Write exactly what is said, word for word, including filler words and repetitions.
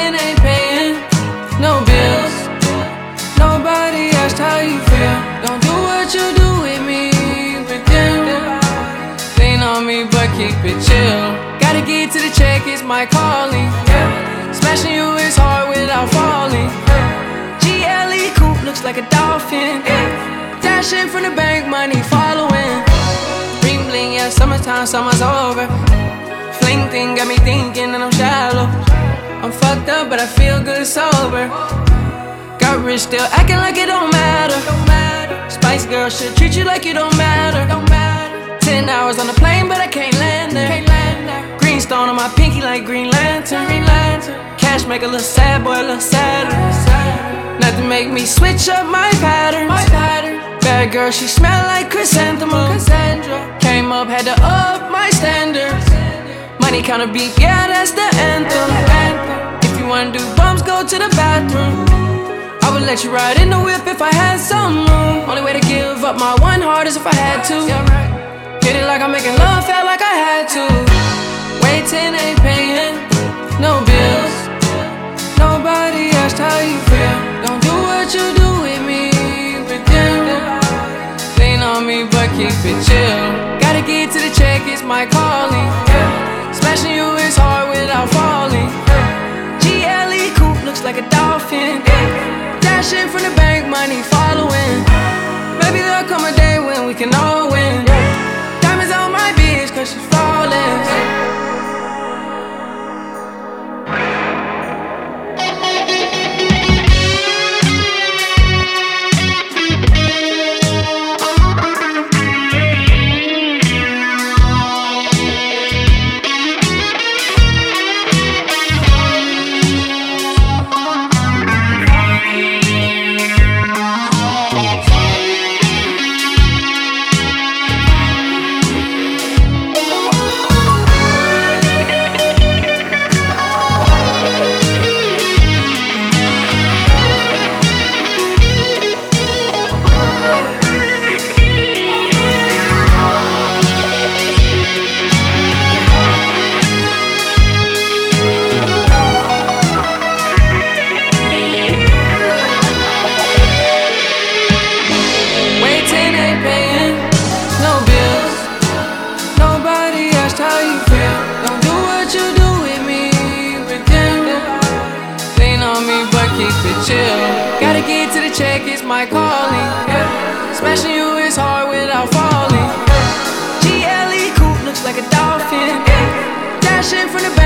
Waiting ain't paying no bills. Nobody asked how you feel. Don't do what you do with me, pretend. Lean on me but keep it chill. Gotta get to the check, it's my calling. Smashing you is hard without falling. G L E coupe looks like a dolphin. Dashing from the bank, money following. Bling bling, yeah, summertime, summer's over. Fling thing got me thinking that I'm shallow. I'm fucked up, but I feel good sober. Got rich, still acting like it don't matter. Spice Girl should treat you like you don't matter. Ten hours on the plane, but I can't land there. Green stone on my pinky like Green Lantern. Cash make a little sad boy a little sadder. Nothing make me switch up my patterns. Bad girl, she smell like chrysanthemum. Came up, had to up my standards. Money counter beat, yeah, that's the anthem. If you wanna do bumps, go to the bathroom. I would let you ride in the whip if I had some room. Only way to give up my one heart is if I had to. Get it like I'm making love, felt like I had to. Waiting ain't paying no bills. Nobody asked how you feel. Don't do what you do with me, pretend. Lean on me but keep it chill. Gotta get to the check, it's my calling. Smashing you is hard without falling. G L E coupe looks like a dolphin. Dashing from the bank, money following. Maybe there'll come a day when we can all win. Diamonds on my bitch cause she's flawless. How you feel? Don't do what you do with me, pretend. Lean on me but keep it chill. Gotta get to the check, it's my calling. Smashing you is hard without falling. G L E coupe looks like a dolphin. Dashing from the